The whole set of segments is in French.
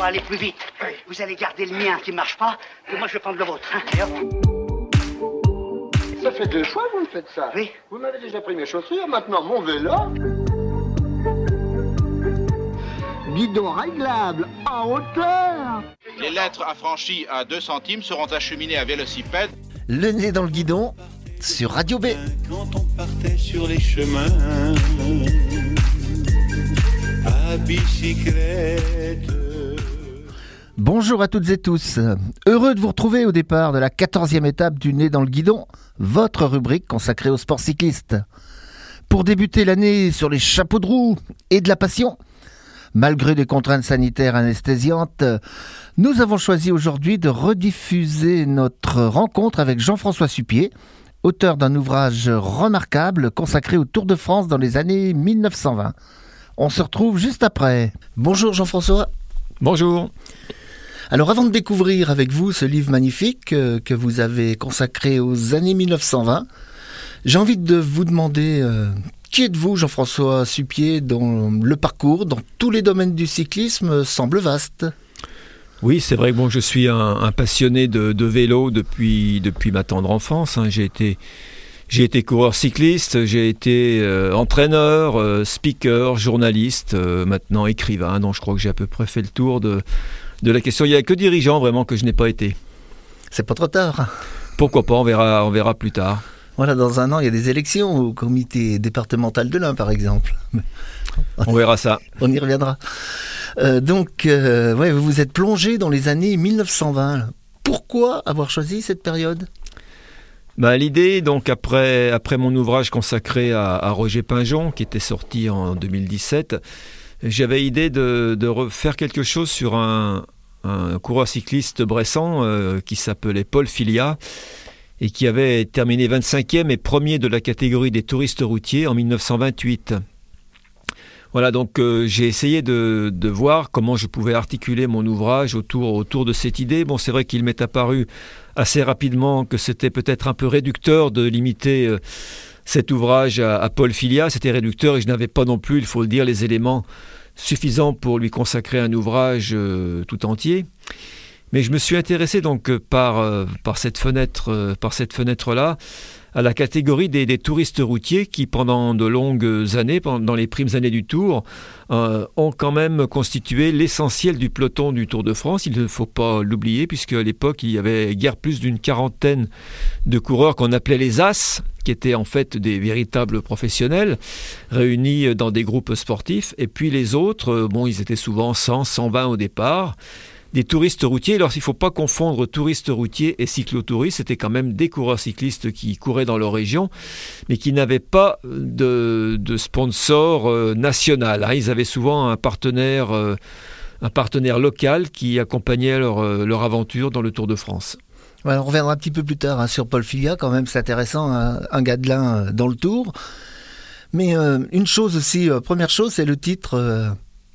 aller plus vite. Vous allez garder le mien qui marche pas, et moi je vais prendre le vôtre. Hein. Et hop. Ça fait 2 fois que vous me faites ça. Oui. Vous m'avez déjà pris mes chaussures, maintenant mon vélo. Guidon réglable, en hauteur. Les lettres affranchies à 2 centimes seront acheminées à Vélocipède. Le nez dans le guidon sur Radio B. Quand on partait sur les chemins à bicyclette. Bonjour à toutes et tous. Heureux de vous retrouver au départ de la 14e étape du nez dans le guidon, votre rubrique consacrée au sport cycliste. Pour débuter l'année sur les chapeaux de roue et de la passion, malgré des contraintes sanitaires anesthésiantes, nous avons choisi aujourd'hui de rediffuser notre rencontre avec Jean-François Supier, auteur d'un ouvrage remarquable consacré au Tour de France dans les années 1920. On se retrouve juste après. Bonjour Jean-François. Bonjour. Alors avant de découvrir avec vous ce livre magnifique que vous avez consacré aux années 1920, j'ai envie de vous demander qui êtes-vous Jean-François Supier, dont le parcours dans tous les domaines du cyclisme semble vaste. Oui, c'est vrai que je suis un passionné de vélo depuis ma tendre enfance. Hein. J'ai été coureur cycliste, j'ai été entraîneur, speaker, journaliste, maintenant écrivain. Donc je crois que j'ai à peu près fait le tour de la question. Il n'y a que dirigeant vraiment que je n'ai pas été. C'est pas trop tard. Pourquoi pas, on verra plus tard. Voilà, dans un an, il y a des élections au comité départemental de l'Ain, par exemple. On verra ça. On y reviendra. Vous vous êtes plongé dans les années 1920. Pourquoi avoir choisi cette période ? L'idée, donc après mon ouvrage consacré à Roger Pingeon, qui était sorti en 2017, j'avais idée de refaire quelque chose sur un coureur cycliste bressan qui s'appelait Paul Filia, et qui avait terminé 25e et premier de la catégorie des touristes routiers en 1928. Voilà, donc j'ai essayé de voir comment je pouvais articuler mon ouvrage autour de cette idée. Bon, c'est vrai qu'il m'est apparu assez rapidement que c'était peut-être un peu réducteur de limiter cet ouvrage à Paul Filia. C'était réducteur et je n'avais pas non plus, il faut le dire, les éléments suffisants pour lui consacrer un ouvrage tout entier. Mais je me suis intéressé donc par cette fenêtre-là à la catégorie des touristes routiers qui, pendant de longues années, dans les primes années du Tour, ont quand même constitué l'essentiel du peloton du Tour de France. Il ne faut pas l'oublier, puisque à l'époque, il y avait guère plus d'une quarantaine de coureurs qu'on appelait les As, qui étaient en fait des véritables professionnels, réunis dans des groupes sportifs. Et puis les autres, ils étaient souvent 100, 120 au départ. Des touristes routiers, alors il ne faut pas confondre touristes routiers et cyclotouristes, c'était quand même des coureurs cyclistes qui couraient dans leur région, mais qui n'avaient pas de sponsor national. Hein. Ils avaient souvent un partenaire local qui accompagnait leur aventure dans le Tour de France. Voilà, on reviendra un petit peu plus tard sur Paul Filia, quand même c'est intéressant, un gars de l'Ain dans le Tour. Mais une chose aussi, première chose, c'est le titre...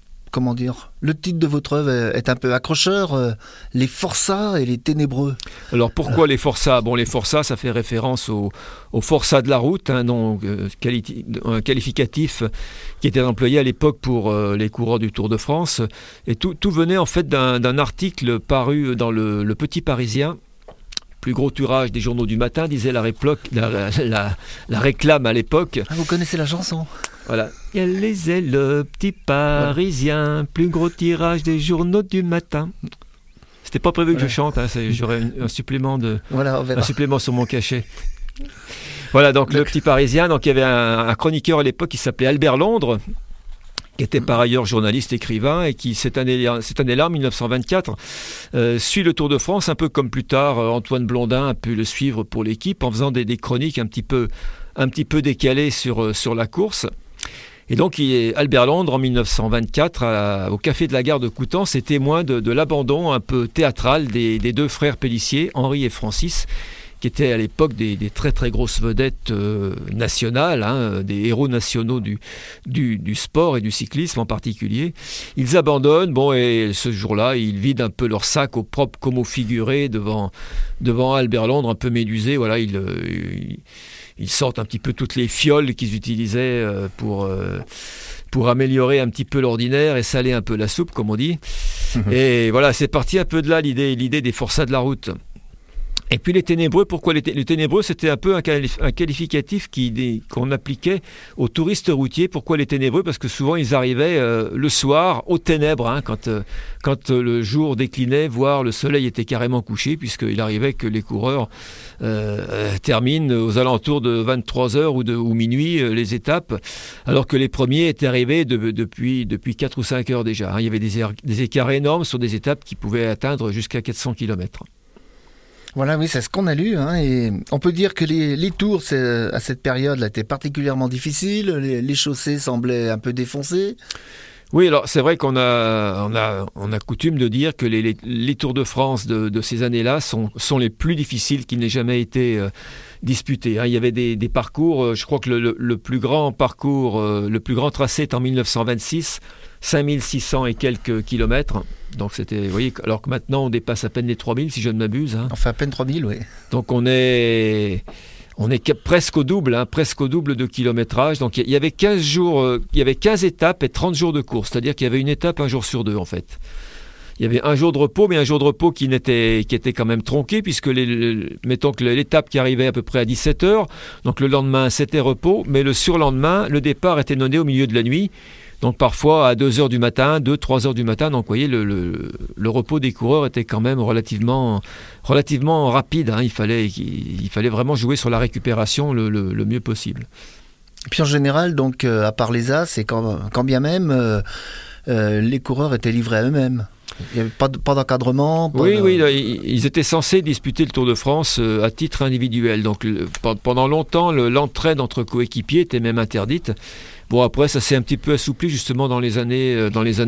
Le titre de votre œuvre est un peu accrocheur, les forçats et les ténébreux. Alors pourquoi les forçats ? Les forçats, ça fait référence aux forçats de la route, un qualificatif qui était employé à l'époque pour les coureurs du Tour de France. Et tout venait en fait d'un article paru dans le Petit Parisien. Plus gros tirage des journaux du matin, disait la réclame à l'époque. Ah, vous connaissez la chanson ? Voilà. Elle lisait le Petit Parisien, plus gros tirage des journaux du matin. C'était pas prévu que je chante, hein, j'aurais un supplément un supplément sur mon cachet. Voilà, donc le Petit Parisien, donc il y avait un chroniqueur à l'époque qui s'appelait Albert Londres, qui était par ailleurs journaliste, écrivain, et qui, cette année-là, en 1924, suit le Tour de France, un peu comme plus tard Antoine Blondin a pu le suivre pour l'équipe, en faisant des chroniques un petit peu décalées sur la course. Et donc, Albert Londres, en 1924, au Café de la Gare de Coutances, est témoin de l'abandon un peu théâtral des deux frères Pélissier, Henri et Francis, qui étaient à l'époque des très très grosses vedettes nationales, hein, des héros nationaux du sport et du cyclisme en particulier. Ils abandonnent, et ce jour-là, ils vident un peu leur sac au propre comme au figuré devant Albert Londres, un peu médusé. Voilà, ils sortent un petit peu toutes les fioles qu'ils utilisaient pour pour améliorer un petit peu l'ordinaire et saler un peu la soupe, comme on dit. Et voilà, c'est parti un peu de là l'idée des forçats de la route. Et puis les ténébreux, pourquoi les ténébreux? C'était un peu un qualificatif qu'on appliquait aux touristes routiers. Pourquoi les ténébreux? Parce que souvent ils arrivaient le soir aux ténèbres, hein, quand le jour déclinait, voire le soleil était carrément couché, puisqu'il arrivait que les coureurs terminent aux alentours de 23h ou minuit les étapes, alors que les premiers étaient arrivés depuis 4 ou 5 heures déjà. Hein. Il y avait des écarts énormes sur des étapes qui pouvaient atteindre jusqu'à 400 km. Voilà, oui, c'est ce qu'on a lu. Hein, et on peut dire que les tours, à cette période-là, étaient particulièrement difficiles. Les chaussées semblaient un peu défoncées. Oui, alors c'est vrai qu'on a coutume de dire que les Tours de France de ces années-là sont les plus difficiles qui n'aient jamais été disputés. Hein. Il y avait des parcours, je crois que le plus grand parcours, le plus grand tracé est en 1926, 5600 et quelques kilomètres. Donc c'était, vous voyez, alors que maintenant on dépasse à peine les 3000 si je ne m'abuse. Hein. On fait à peine 3000, oui. Donc on est presque au double de kilométrage. Donc il y avait 15 jours, il y avait 15 étapes et 30 jours de course. C'est-à-dire qu'il y avait une étape un jour sur deux en fait. Il y avait un jour de repos, mais un jour de repos qui était quand même tronqué, puisque mettons que l'étape qui arrivait à peu près à 17h, donc le lendemain c'était repos, mais le surlendemain, le départ était donné au milieu de la nuit. Donc parfois à 2h du matin, 2-3h du matin, donc vous voyez, le repos des coureurs était quand même relativement rapide. Hein. Il fallait vraiment jouer sur la récupération le mieux possible. Et puis en général, donc à part les As, c'est quand bien même les coureurs étaient livrés à eux-mêmes. Il n'y avait pas d'encadrement. Oui, ils étaient censés disputer le Tour de France à titre individuel. Donc pendant longtemps, l'entraide entre coéquipiers était même interdite. Bon, après, ça s'est un petit peu assoupli justement dans les années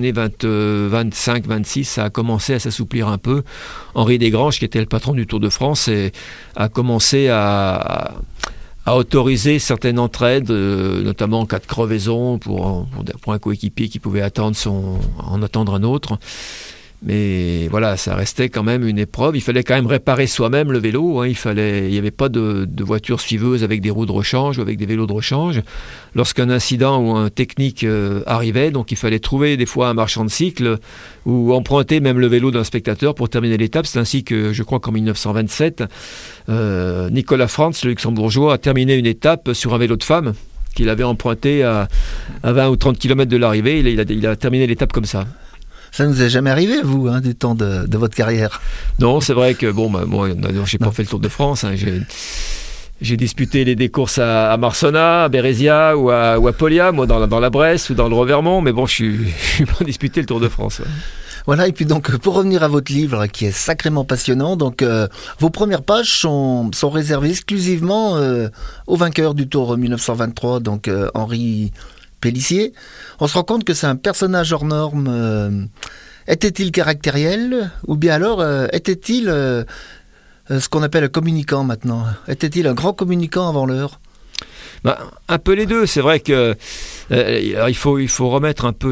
25-26. Ça a commencé à s'assouplir un peu. Henri Desgranges, qui était le patron du Tour de France, a commencé à autoriser certaines entraides, notamment en cas de crevaison pour un coéquipier qui pouvait en attendre un autre. Mais voilà, ça restait quand même une épreuve. Il fallait quand même réparer soi-même le vélo. Hein. Il n'y avait pas de voiture suiveuse avec des roues de rechange ou avec des vélos de rechange. Lorsqu'un incident ou un technique arrivait, donc il fallait trouver des fois un marchand de cycle ou emprunter même le vélo d'un spectateur pour terminer l'étape. C'est ainsi que, je crois qu'en 1927, Nicolas Frantz, le luxembourgeois, a terminé une étape sur un vélo de femme qu'il avait emprunté à 20 ou 30 km de l'arrivée. Il a terminé l'étape comme ça. Ça ne nous est jamais arrivé, vous, hein, du temps de votre carrière? Non, c'est vrai que, moi, j'ai pas fait le Tour de France. Hein, j'ai disputé des courses à Marsonna, à Bérézia ou à Polia, moi, dans la Bresse ou dans le Revermont, mais bon, je suis pas disputé le Tour de France. Ouais. Voilà, et puis donc, pour revenir à votre livre, qui est sacrément passionnant, donc, vos premières pages sont réservées exclusivement au vainqueur du Tour 1923, donc Henri Pélissier. On se rend compte que c'est un personnage hors norme. Était-il caractériel ou bien alors était-il ce qu'on appelle un communicant maintenant? Était-il un grand communicant avant l'heure? Un peu les deux. C'est vrai que il faut remettre un peu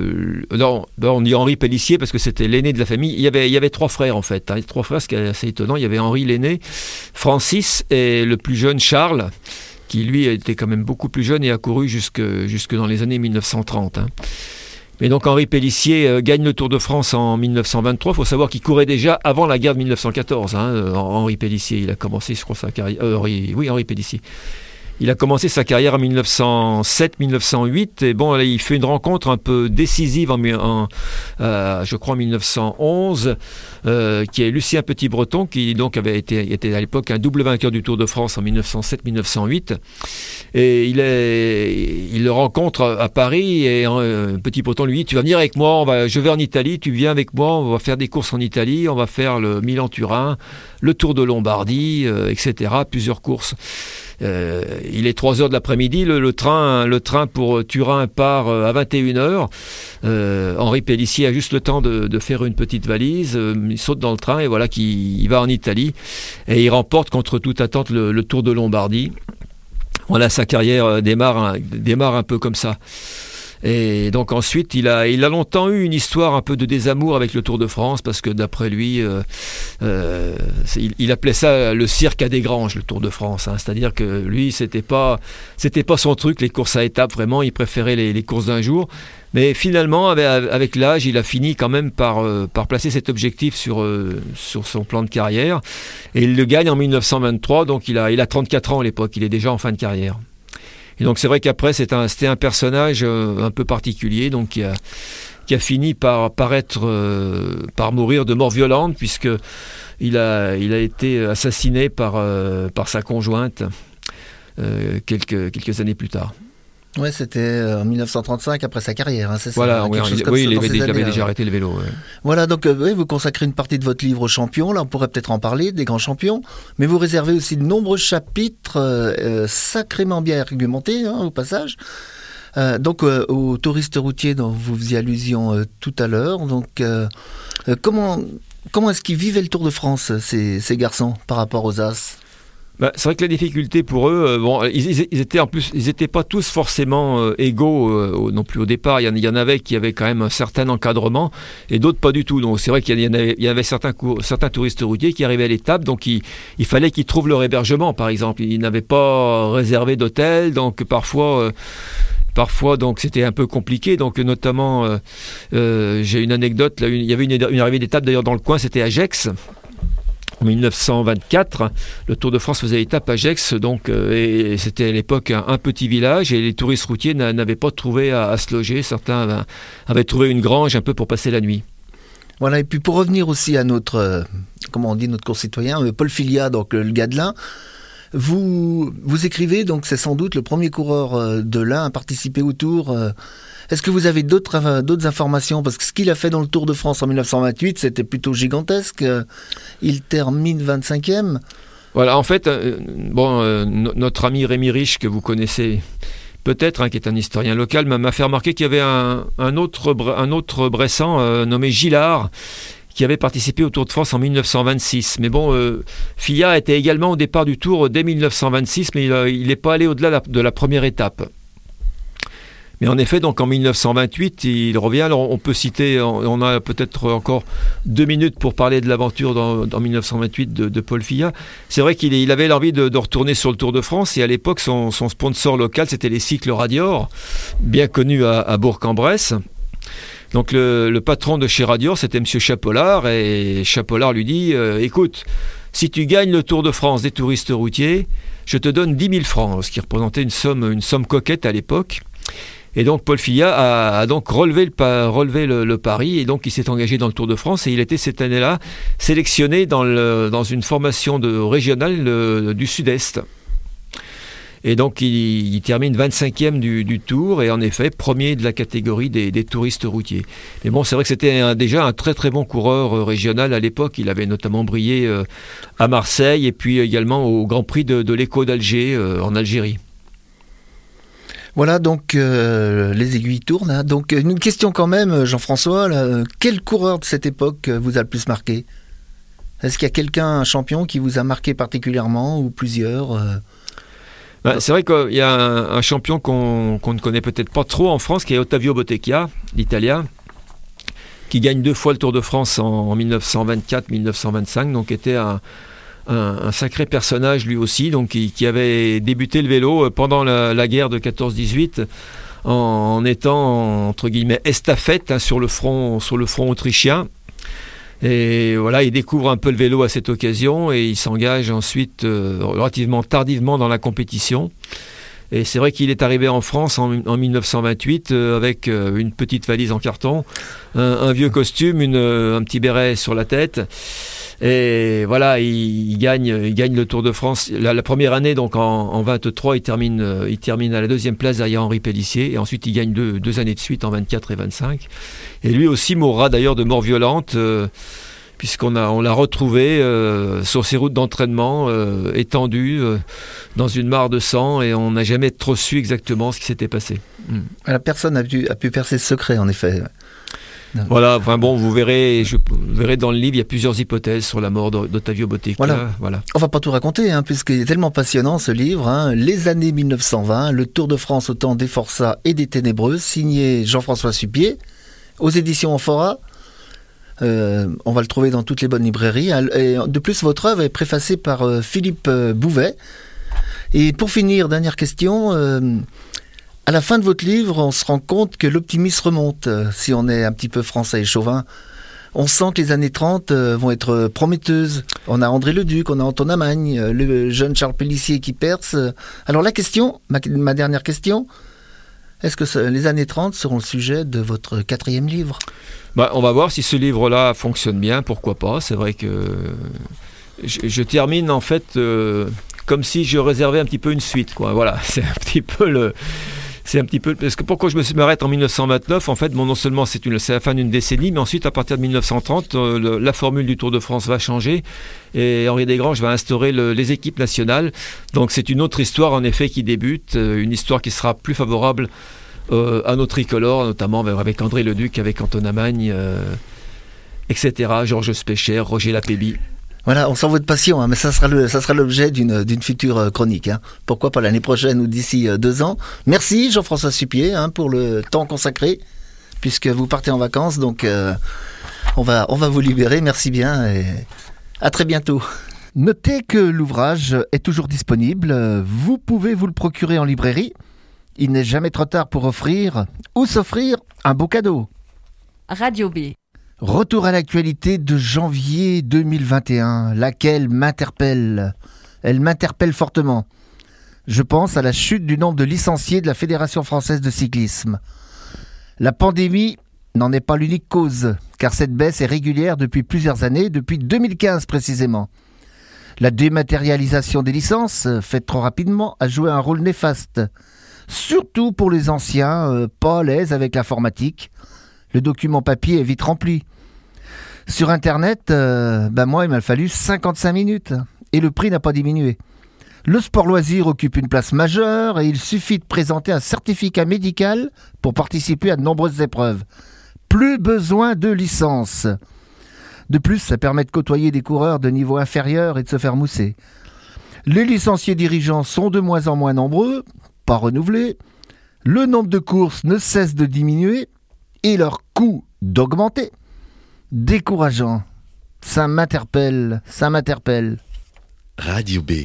on dit Henri Pélissier parce que c'était l'aîné de la famille. Il y avait 3 frères en fait. Hein. 3 frères, ce qui est assez étonnant. Il y avait Henri l'aîné, Francis et le plus jeune Charles, qui lui était quand même beaucoup plus jeune et a couru jusque dans les années 1930. Hein. Mais donc Henri Pélissier gagne le Tour de France en 1923. Il faut savoir qu'il courait déjà avant la guerre de 1914. Hein, Henri Pélissier, il a commencé, je crois, sa carrière. Henri Pélissier. Il a commencé sa carrière en 1907-1908 et bon, il fait une rencontre un peu décisive je crois en 1911 qui est Lucien Petit-Breton qui donc était à l'époque un double vainqueur du Tour de France en 1907-1908 et il le rencontre à Paris et Petit-Breton lui dit: tu vas venir avec moi, je vais en Italie, tu viens avec moi, on va faire des courses en Italie, on va faire le Milan-Turin, le Tour de Lombardie, etc., plusieurs courses. Il est 3h de l'après-midi, le train pour Turin part à 21h. Henri Pélissier a juste le temps de faire une petite valise, il saute dans le train et voilà qu'il va en Italie et il remporte contre toute attente le Tour de Lombardie. Voilà, sa carrière démarre un peu comme ça. Et donc ensuite, il a longtemps eu une histoire un peu de désamour avec le Tour de France, parce que d'après lui, il appelait ça le cirque à Desgranges, le Tour de France. C'est-à-dire que lui, c'était pas son truc, les courses à étapes, vraiment, il préférait les courses d'un jour. Mais finalement, avec l'âge, il a fini quand même par placer cet objectif sur son plan de carrière. Et il le gagne en 1923, donc il a 34 ans à l'époque, il est déjà en fin de carrière. Et donc c'est vrai qu'après, c'était un personnage un peu particulier, donc qui a fini par mourir de mort violente, puisque il a été assassiné par sa conjointe quelques années plus tard. Ouais, c'était en 1935 après sa carrière, c'est ça. Voilà, il avait déjà arrêté le vélo. Ouais. Voilà, donc vous consacrez une partie de votre livre aux champions. Là, on pourrait peut-être en parler des grands champions, mais vous réservez aussi de nombreux chapitres sacrément bien argumentés, au passage. Donc aux touristes routiers dont vous faisiez allusion tout à l'heure. Donc comment est-ce qu'ils vivaient le Tour de France, ces garçons, par rapport aux As ? C'est vrai que la difficulté pour eux, ils étaient pas tous forcément égaux non plus au départ. Il y en avait qui avaient quand même un certain encadrement et d'autres pas du tout. Donc c'est vrai qu'il y avait certains touristes routiers qui arrivaient à l'étape, donc il fallait qu'ils trouvent leur hébergement, par exemple. Ils n'avaient pas réservé d'hôtel, donc parfois, donc c'était un peu compliqué. Donc notamment, j'ai une anecdote. Là, il y avait une arrivée d'étape d'ailleurs dans le coin, c'était à Gex. En 1924, le Tour de France faisait étape à Gex, donc, et c'était à l'époque un petit village, et les touristes routiers n'avaient pas trouvé à se loger. Certains avaient trouvé une grange un peu pour passer la nuit. Voilà, et puis pour revenir aussi à notre concitoyen, Paul Filia, donc le gars de l'Ain, vous écrivez, donc c'est sans doute le premier coureur de l'Ain à participer au Tour. Est-ce que vous avez d'autres informations ? Parce que ce qu'il a fait dans le Tour de France en 1928, c'était plutôt gigantesque. Il termine 25e. Voilà, en fait, notre ami Rémi Riche, que vous connaissez peut-être, qui est un historien local, m'a fait remarquer qu'il y avait un autre Bressan nommé Gillard, qui avait participé au Tour de France en 1926. Mais Fillat était également au départ du Tour dès 1926, mais il n'est pas allé au-delà de la première étape. Mais en effet, donc en 1928, il revient. Alors on peut citer, on a peut-être encore 2 minutes pour parler de l'aventure dans 1928 de Paul Fillat. C'est vrai qu'il avait l'envie de retourner sur le Tour de France, et à l'époque, son sponsor local, c'était les cycles Radior, bien connus à Bourg-en-Bresse. Donc le patron de chez Radior, c'était M. Chapollard, et Chapollard lui dit écoute, si tu gagnes le Tour de France des touristes routiers, je te donne 10 000 francs, ce qui représentait une somme coquette à l'époque. Et donc Paul Fillat a donc relevé le pari, et donc il s'est engagé dans le Tour de France, et il était cette année-là sélectionné dans une formation régionale du Sud-Est. Et donc il termine 25e du Tour, et en effet premier de la catégorie des touristes routiers. Mais bon, c'est vrai que c'était déjà un très très bon coureur régional à l'époque. Il avait notamment brillé à Marseille, et puis également au Grand Prix de l'Écho d'Alger en Algérie. Voilà, donc les aiguilles tournent. Donc une question quand même, Jean-François, quel coureur de cette époque vous a le plus marqué ? Est-ce qu'il y a un champion qui vous a marqué particulièrement, ou plusieurs ? C'est vrai qu'il y a un champion qu'on ne connaît peut-être pas trop en France, qui est Ottavio Bottecchia, l'Italien, qui gagne 2 fois le Tour de France en 1924-1925, donc était un sacré personnage lui aussi, donc qui avait débuté le vélo pendant la guerre de 14-18 en étant entre guillemets estafette sur le front autrichien. Et voilà, il découvre un peu le vélo à cette occasion, et il s'engage ensuite relativement tardivement dans la compétition. Et c'est vrai qu'il est arrivé en France en 1928 avec une petite valise en carton, un vieux costume, un petit béret sur la tête. Et voilà, il gagne le Tour de France. La première année, donc en 23, il termine à la 2e place derrière Henri Pélissier. Et ensuite, il gagne deux années de suite en 24 et 25. Et lui aussi mourra d'ailleurs de mort violente, puisqu'on l'a retrouvé sur ses routes d'entraînement, étendu dans une mare de sang, et on n'a jamais trop su exactement ce qui s'était passé. Personne n'a pu percer ce secret, en effet. Voilà, enfin bon, vous verrez dans le livre, il y a plusieurs hypothèses sur la mort d'Ottavio Bottecchia. Voilà. On va pas tout raconter, puisqu'il est tellement passionnant ce livre. Les années 1920, le Tour de France au temps des forçats et des ténébreux, signé Jean-François Suppier, aux éditions Amphora. On va le trouver dans toutes les bonnes librairies. Et de plus, votre œuvre est préfacée par Philippe Bouvet. Et pour finir, dernière question. À la fin de votre livre, on se rend compte que l'optimisme remonte. Si on est un petit peu français et chauvin, on sent que les années 30 vont être prometteuses. On a André Leduc, on a Antonin Magne, le jeune Charles Pélissier qui perce. Alors la question, ma dernière question, est-ce que les années 30 seront le sujet de votre 4e livre ? On va voir si ce livre-là fonctionne bien, pourquoi pas. C'est vrai que je termine en fait comme si je réservais un petit peu une suite, quoi. Voilà, c'est un petit peu parce que pourquoi je me m'arrête en 1929, en fait, non seulement c'est la fin d'une décennie, mais ensuite à partir de 1930, la formule du Tour de France va changer et Henri Desgranges va instaurer les équipes nationales. Donc c'est une autre histoire en effet qui débute, une histoire qui sera plus favorable à nos tricolores, notamment avec André Leduc, avec Antonin Magne, etc., Georges Speicher, Roger Lapébie. Voilà, on sent votre passion, mais ça sera l'objet d'une future chronique. Pourquoi pas l'année prochaine ou d'ici 2 ans. Merci Jean-François Suppier pour le temps consacré, puisque vous partez en vacances, donc on va vous libérer. Merci bien et à très bientôt. Notez que l'ouvrage est toujours disponible. Vous pouvez vous le procurer en librairie. Il n'est jamais trop tard pour offrir ou s'offrir un beau cadeau. Radio B. Retour à l'actualité de janvier 2021, laquelle m'interpelle. Elle m'interpelle fortement. Je pense à la chute du nombre de licenciés de la Fédération française de cyclisme. La pandémie n'en est pas l'unique cause, car cette baisse est régulière depuis plusieurs années, depuis 2015 précisément. La dématérialisation des licences, faite trop rapidement, a joué un rôle néfaste. Surtout pour les anciens, pas à l'aise avec l'informatique. Le document papier est vite rempli. Sur Internet, moi, il m'a fallu 55 minutes. Et le prix n'a pas diminué. Le sport loisir occupe une place majeure et il suffit de présenter un certificat médical pour participer à de nombreuses épreuves. Plus besoin de licence. De plus, ça permet de côtoyer des coureurs de niveau inférieur et de se faire mousser. Les licenciés dirigeants sont de moins en moins nombreux, pas renouvelés. Le nombre de courses ne cesse de diminuer et leur coût d'augmenter. Décourageant. Ça m'interpelle. Radio B.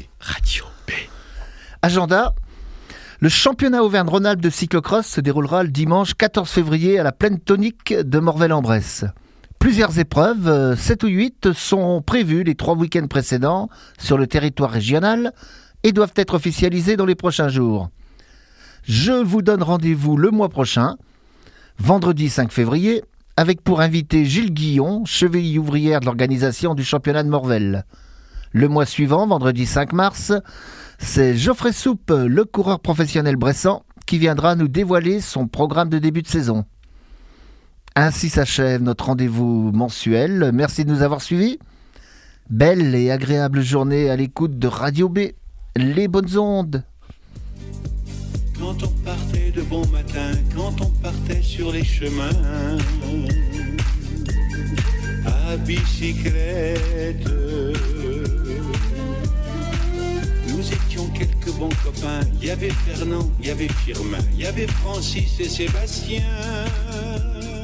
Agenda. Le championnat Auvergne-Rhône-Alpes de cyclocross se déroulera le dimanche 14 février à la plaine tonique de Morvel-en-Bresse. Plusieurs épreuves, 7 ou 8, sont prévues les 3 week-ends précédents sur le territoire régional et doivent être officialisées dans les prochains jours. Je vous donne rendez-vous le mois prochain, vendredi 5 février, avec pour invité Gilles Guillon, cheville ouvrière de l'organisation du championnat de Morvel. Le mois suivant, vendredi 5 mars, c'est Geoffrey Soupe, le coureur professionnel bressan, qui viendra nous dévoiler son programme de début de saison. Ainsi s'achève notre rendez-vous mensuel. Merci de nous avoir suivis. Belle et agréable journée à l'écoute de Radio B, les bonnes ondes. Quand on partait de bon matin, quand on partait sur les chemins, à bicyclette, nous étions quelques bons copains. Il y avait Fernand, il y avait Firmin, il y avait Francis et Sébastien.